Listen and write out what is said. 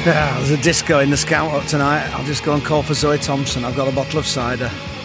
Yeah, there's a disco in the Scout Hut tonight. I'll just go and call for Zoe Thompson. I've got a bottle of cider.